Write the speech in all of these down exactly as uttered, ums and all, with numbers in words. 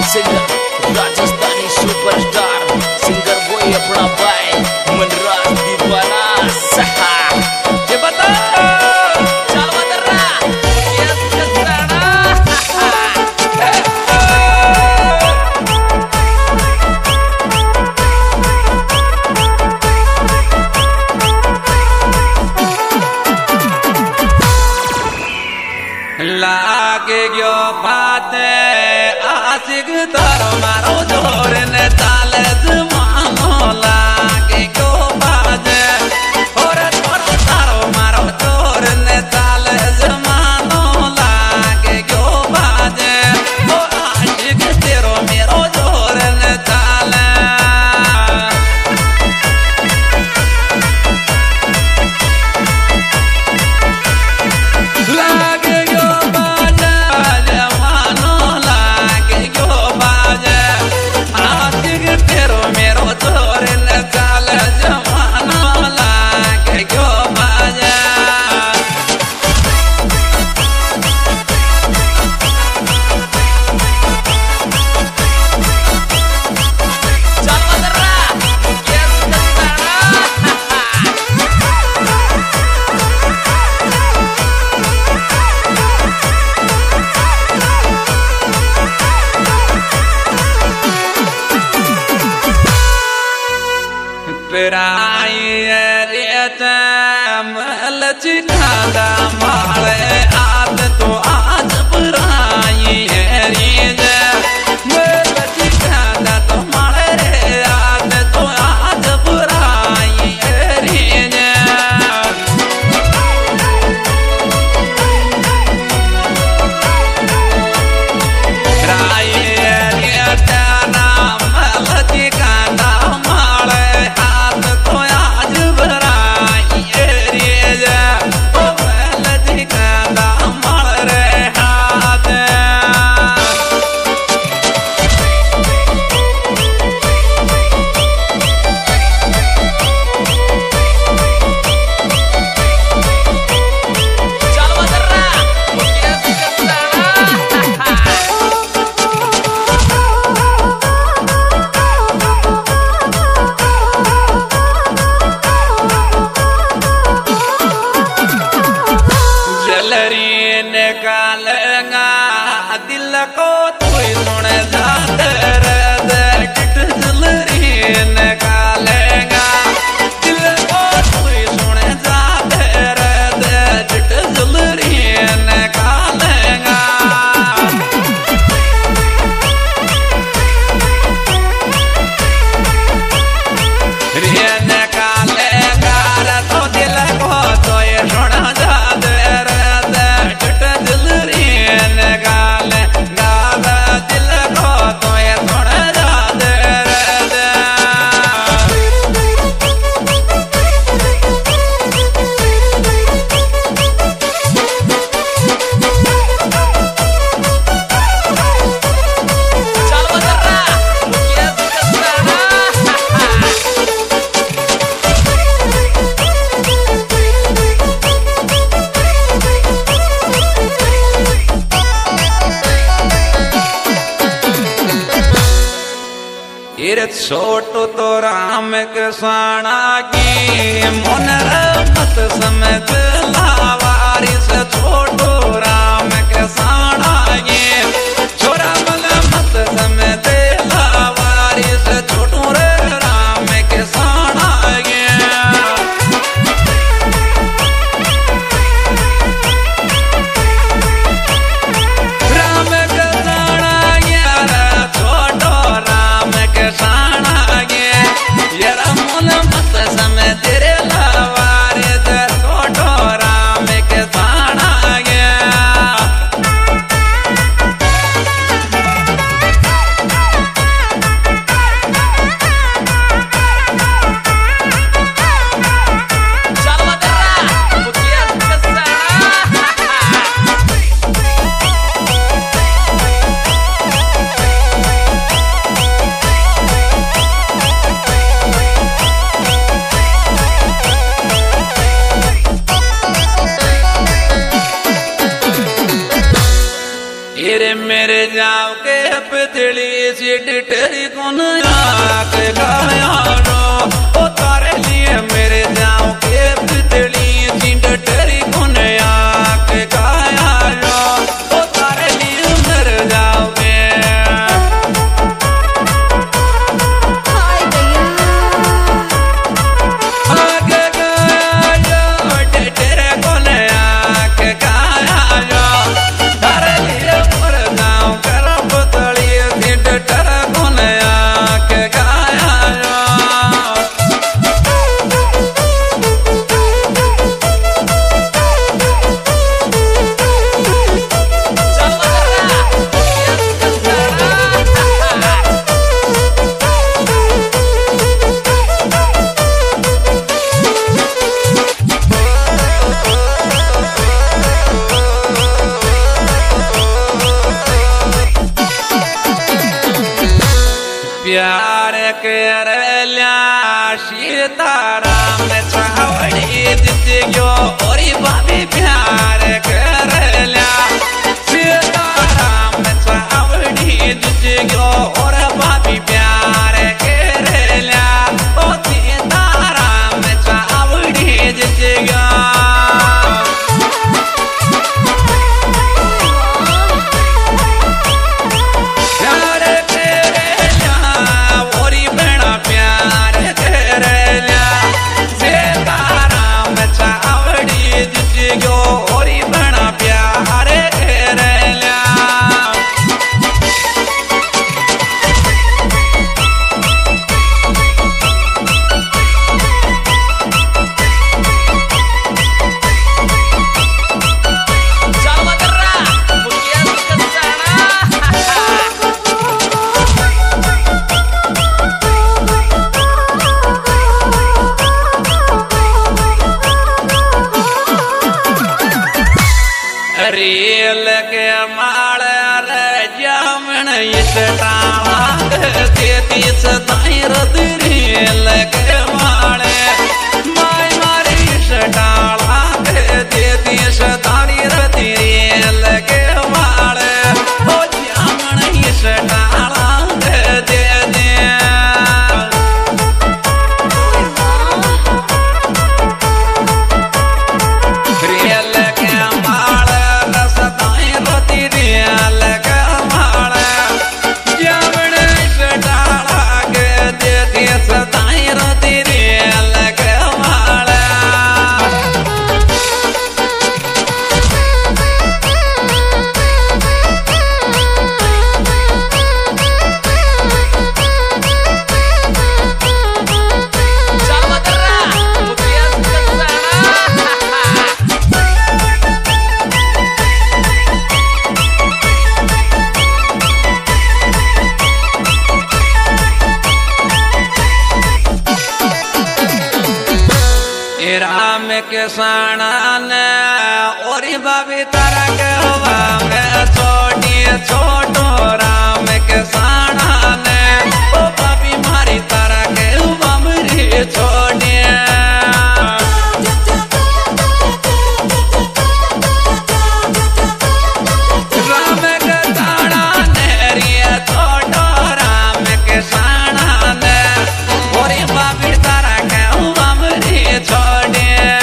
singer Rajasthani superstar singer वही अपना भाई मनराज दीवाना सहा ये बता चल बदरा ये कसराना लागे गयो बात आशिक तारो मारो जोर ने चाले जमानो लागे गयो बात और थोड़ा तारो मारो जोर ने चाले जमानो लागे गयो बात ओ आशिक तेरो मेरो जोर ने चाले लागे गयो तेरो मेरो जोर न चाल जमानो लागे गयो बाजा चल बदरा ये कसराना पिराई रेत मलची खादा माले आद तो आज पिराई रेज मलची खादा तो माले रे आद तो आज पिराई रेज राई रेत नाम मलची खादा माले निकालेगा दिल को तू सुन जाते रे किट जलरी निकालेगा दिल को तू सुन जाते रे किट जलरी निकालेगा रे निकालेगा रे तो दिल को तो सुन जाते रे छोटो तो राम के साणा की मन मत समझ लावारी से छोटो राम के साणा की छोरा मल मत समझ लावारी से छोटो रे राम के साणा की राम के साणा यार छोटो राम के साणा यारा मन मत समय तेरे लावारे दे छोटो राम के साणा गया चल बदरा ये कसराना मेरे जाओ के पतली जिड तेरी कौन आँख गाया रो ओ तारे लिए मेरे जाओ के बिजली जिड तेरी कौन आँख गाया रो ओ तारे लिए मेरे जाओ के आगे गाया रो तेरे कौन आँख गाया रो तारे लिए मेरे जाओ कर बतली जिड तेरे कौन आँख गाया रो चल बदर्रा मुखिया सुकसारा प्यार कर लिया सीताराम छावड़ी दित्यो और भाभी प्यार कर लिया सीताराम छावड़ी दित्यो और भाभी प्यार कर लिया ओ सीताराम छावड़ी दित्यो प्यार तेरे ओरी बड़ा प्यार तेरे सीताराम छावड़ी दित्यो ओरी बड़ा प्यार तेरे चल बदर्रा मुखिया सुकसारा रेल के माल जामन इस टावा तेतीस दायर रेल के माले माय मारी इस टाला तेतीस दायर रेल के माले ओ जामन इस टाला दे दे रेल के माल रसदाई रोती रेल के माल जामन सटाला के देती सदाई रोती रेल के माल चल बदर्रा मुखिया सुकसारा ए राम के साना ने और बाबी तारा के हवा में छोटी छोटो राम के साना ने ओ बाबी मारी तारा के हवा मेरी छोटी राम के साना ने रिया छोटो राम के साना ने और बाबी तारा के हवा मेरी छोटी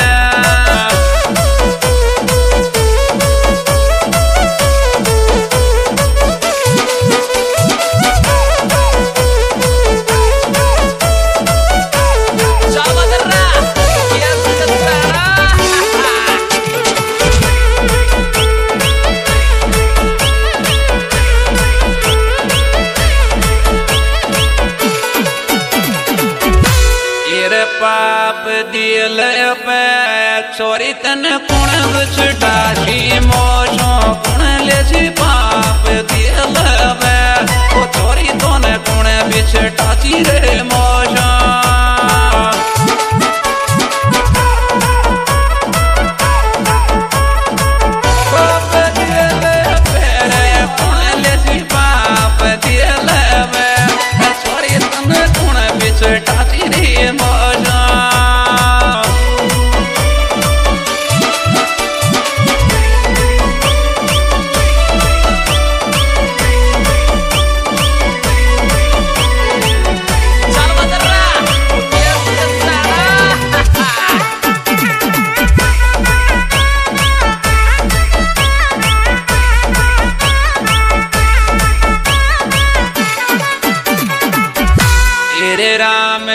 चल बदर्रा मुखिया सुकसारा एर पाप दिल पे छोरी तन कुण बिछटाशी मोशो कुण लेसी पाप दिल पे ओ छोरी तोने कुण बिछटाची रे मोशो पाप दिल पे रे कुण लेसी पाप दिल पे छोरी तन कुण बिछटाची रे मोशो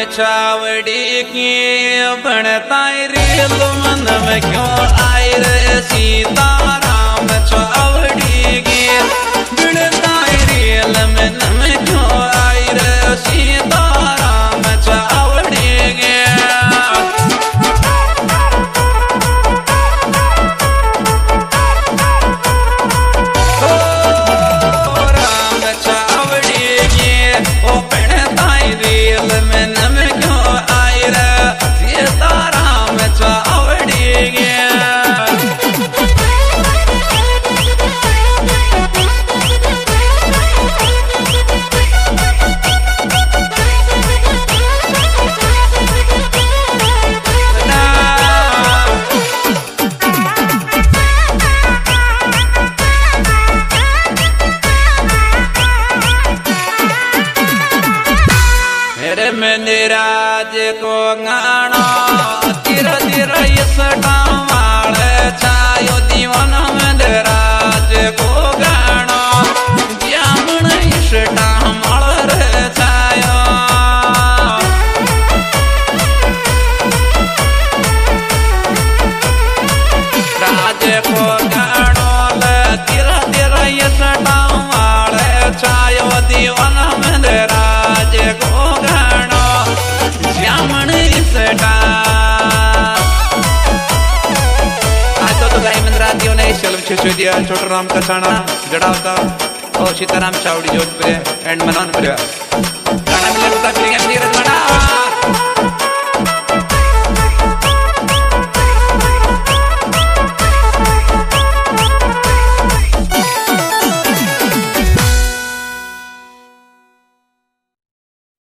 चावड़ी की बनता रेल मन में क्यों आई रे सीताराम चावड़ी की बनता रेल मन में क्यों आई रे सीताराम चावड़ी की राज को गाना तिर तिर इस टावाल छायो दीवान में राज को गाना जामन इस टावाल रे छायो राज को गानो तिर तिर इस टावाल छायो दीवान में राज को गाना जामन इसटा आज तो गाय मंदरातियों ने शलम छे दिया छोटा राम का छाना जड़ावता और सीताराम चावड़ी जोधपुर एंड मनोहरपुर गाना मिले होता फिर नीरज बना